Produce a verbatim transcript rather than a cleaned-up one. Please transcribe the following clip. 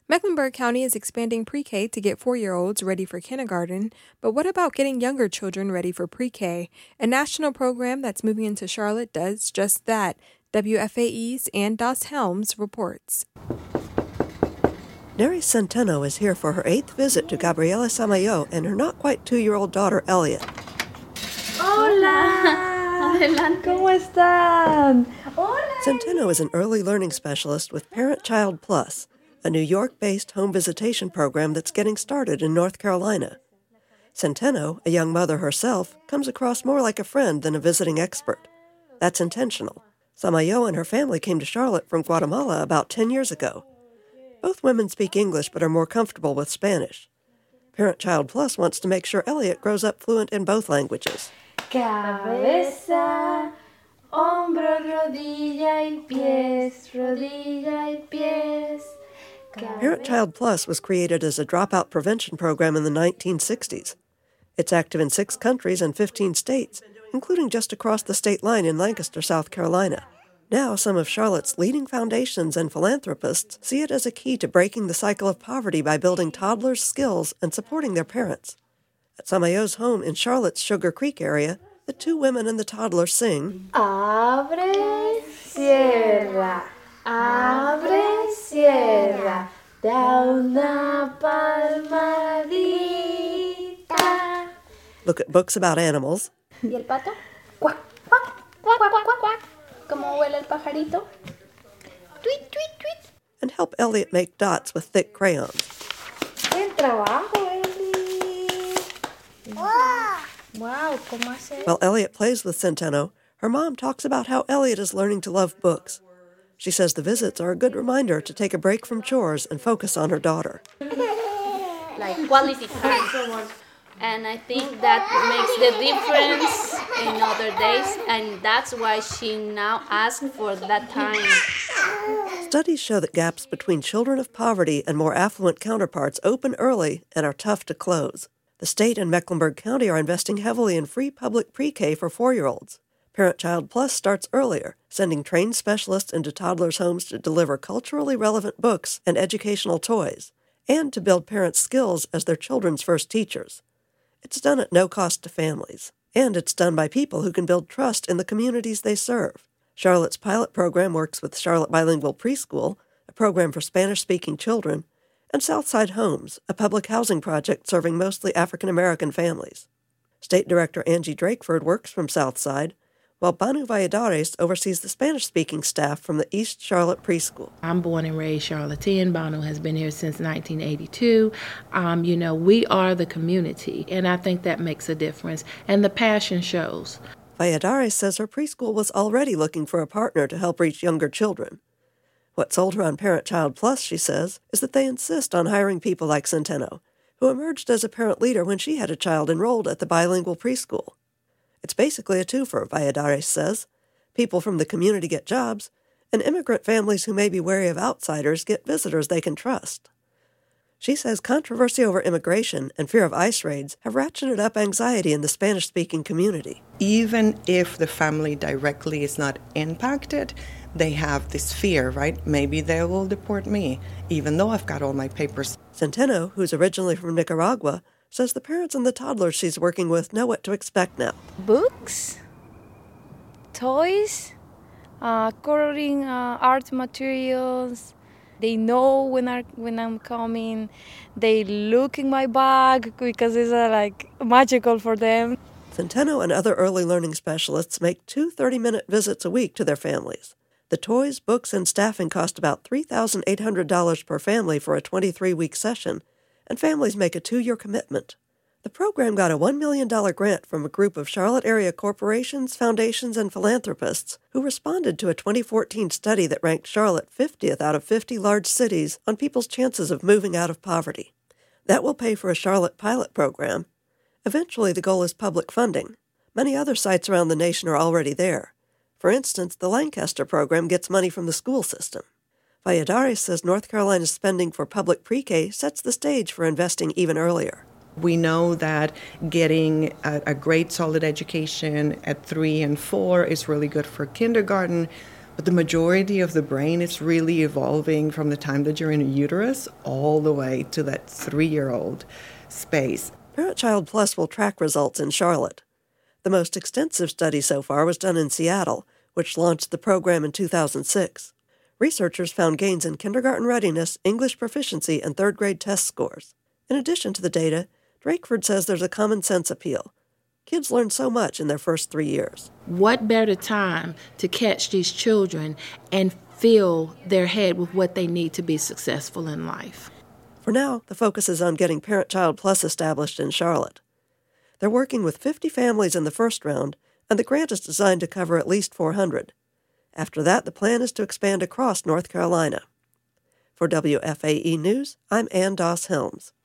Mecklenburg County is expanding pre-K to get four-year-olds ready for kindergarten, but what about getting younger children ready for pre-K? A national program that's moving into Charlotte does just that. W F A E's Ann Doss Helms reports. Neri Centeno is here for her eighth visit to Gabriela Samayo and her not-quite-two-year-old daughter, Elliot. Hola! Adelante. ¿Cómo están? Hola! Centeno is an early learning specialist with Parent Child Plus, a New York-based home visitation program that's getting started in North Carolina. Centeno, a young mother herself, comes across more like a friend than a visiting expert. That's intentional. Samayo and her family came to Charlotte from Guatemala about ten years ago. Both women speak English but are more comfortable with Spanish. Parent Child Plus wants to make sure Elliot grows up fluent in both languages. Cabeza, hombro, rodilla y pies, rodilla y pies. Parent Child Plus was created as a dropout prevention program in the nineteen sixties. It's active in six countries and fifteen states, including just across the state line in Lancaster, South Carolina. Now, some of Charlotte's leading foundations and philanthropists see it as a key to breaking the cycle of poverty by building toddlers' skills and supporting their parents. At Samayo's home in Charlotte's Sugar Creek area, the two women and the toddler sing, Abre, cierra, abre, cierra, da una palmadita. Look at books about animals, ¿Y el pato? Cuac, cuac, cuac, cuac, cuac, cuac. ¿Cómo huele el pajarito? Tweet, tweet, tweet. and help Elliot make dots with thick crayons. Buen trabajo, Eli. Wow, ¿cómo hace? While Elliot plays with Centeno, her mom talks about how Elliot is learning to love books. She says the visits are a good reminder to take a break from chores and focus on her daughter. Like quality time. And I think that makes the difference in other days, and that's why she now asks for that time. Studies show that gaps between children of poverty and more affluent counterparts open early and are tough to close. The state and Mecklenburg County are investing heavily in free public pre-K for four-year-olds. Parent Child Plus starts earlier, sending trained specialists into toddlers' homes to deliver culturally relevant books and educational toys, and to build parents' skills as their children's first teachers. It's done at no cost to families, and it's done by people who can build trust in the communities they serve. Charlotte's pilot program works with Charlotte Bilingual Preschool, a program for Spanish-speaking children, and Southside Homes, a public housing project serving mostly African-American families. State Director Angie Drakeford works from Southside, while Banu Valladares oversees the Spanish-speaking staff from the East Charlotte Preschool. I'm born and raised Charlottean. Banu has been here since nineteen eighty-two. Um, you know, we are the community, and I think that makes a difference, and the passion shows. Valladares says her preschool was already looking for a partner to help reach younger children. What sold her on Parent Child Plus, she says, is that they insist on hiring people like Centeno, who emerged as a parent leader when she had a child enrolled at the bilingual preschool. It's basically a twofer, Valladares says. People from the community get jobs, and immigrant families who may be wary of outsiders get visitors they can trust. She says controversy over immigration and fear of ICE raids have ratcheted up anxiety in the Spanish-speaking community. Even if the family directly is not impacted, they have this fear, right? Maybe they will deport me, even though I've got all my papers. Centeno, who's originally from Nicaragua, says the parents and the toddlers she's working with know what to expect now. Books, toys, uh, coloring uh, art materials. They know when, I, when I'm coming. They look in my bag because it's uh, like magical for them. Centeno and other early learning specialists make two thirty-minute visits a week to their families. The toys, books, and staffing cost about three thousand eight hundred dollars per family for a twenty-three week session, and families make a two-year commitment. The program got a one million dollars grant from a group of Charlotte area corporations, foundations, and philanthropists who responded to a twenty fourteen study that ranked Charlotte fiftieth out of fifty large cities on people's chances of moving out of poverty. That will pay for a Charlotte pilot program. Eventually, the goal is public funding. Many other sites around the nation are already there. For instance, the Lancaster program gets money from the school system. Valladares says North Carolina's spending for public pre-K sets the stage for investing even earlier. We know that getting a, a great solid education at three and four is really good for kindergarten, But the majority of the brain is really evolving from the time that you're in a uterus all the way to that three-year-old space. Parent-Child Plus will track results in Charlotte. The most extensive study so far was done in Seattle, which launched the program in two thousand six. Researchers found gains in kindergarten readiness, English proficiency, and third-grade test scores. In addition to the data, Drakeford says there's a common-sense appeal. Kids learn so much in their first three years. What better time to catch these children and fill their head with what they need to be successful in life? For now, the focus is on getting Parent-Child Plus established in Charlotte. They're working with fifty families in the first round, and the grant is designed to cover at least four hundred. After that, the plan is to expand across North Carolina. For W F A E News, I'm Ann Doss Helms.